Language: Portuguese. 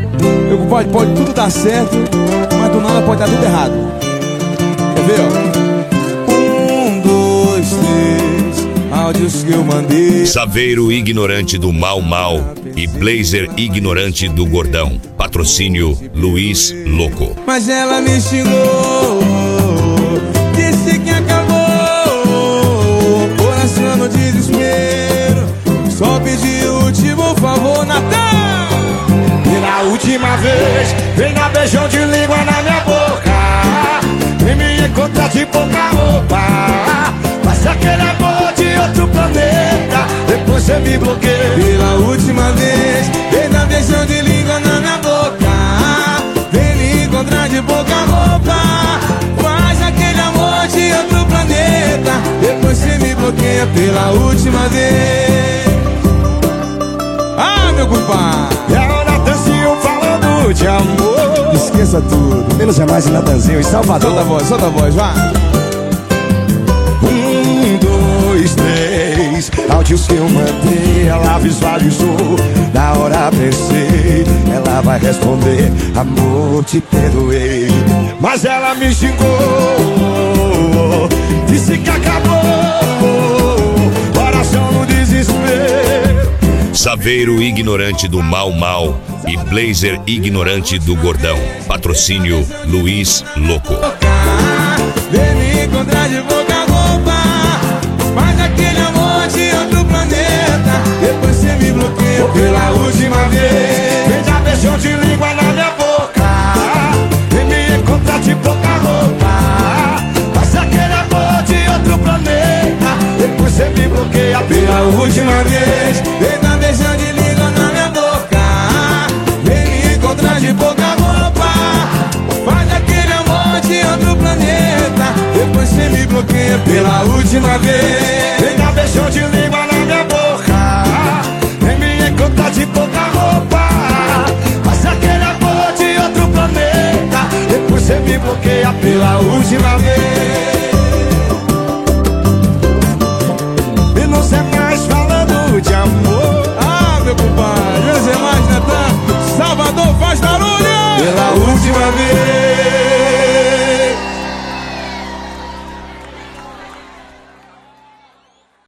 Pode tudo dar certo, mas do nada pode dar tudo errado. Quer ver, ó? 1, 2, 3, áudios que eu mandei. Saveiro ignorante do Mal Mal e Blazer ignorante do Gordão. Patrocínio Luiz Louco. Mas ela me xingou, disse que acabou, coração no desespero, só pedi o último favor, Natal. Pela última vez, vem dar beijão de língua na minha boca, vem me encontrar de pouca roupa, faz aquele amor de outro planeta, depois você me bloqueia. Pela última vez, vem dar beijão de língua na minha boca, vem me encontrar de pouca roupa, faz aquele amor de outro planeta, depois você me bloqueia. Pela última vez. Ah, meu compadre! Falando de amor, esqueça tudo, menos jamais em Natanzinho, em Salvador. Solta a voz, vá. 1, 2, 3, áudios que eu mandei, ela visualizou. Na hora pensei, ela vai responder: amor, te perdoei. Mas ela me xingou, disse que acabou, coração no desespero. Saveiro ignorante do Mal Mal e Blazer ignorante do Gordão. Patrocínio Luiz Louco. Vem me encontrar de boca roupa, faz aquele amor de outro planeta, depois você me bloqueia. Pela última vez, vem dar beijão de língua na minha boca, vem me encontrar de pouca roupa, faz aquele amor de outro planeta, depois você me bloqueia. Pela última vez, vem dar beijão de língua na minha boca, vem me encontrar de pouca roupa, faz aquele amor de outro planeta, depois você me bloqueia. Pela última vez, vem dar beijão de língua na minha boca, vem me encontrar de pouca roupa, faz aquele amor de outro planeta, depois você me bloqueia. pela última vez.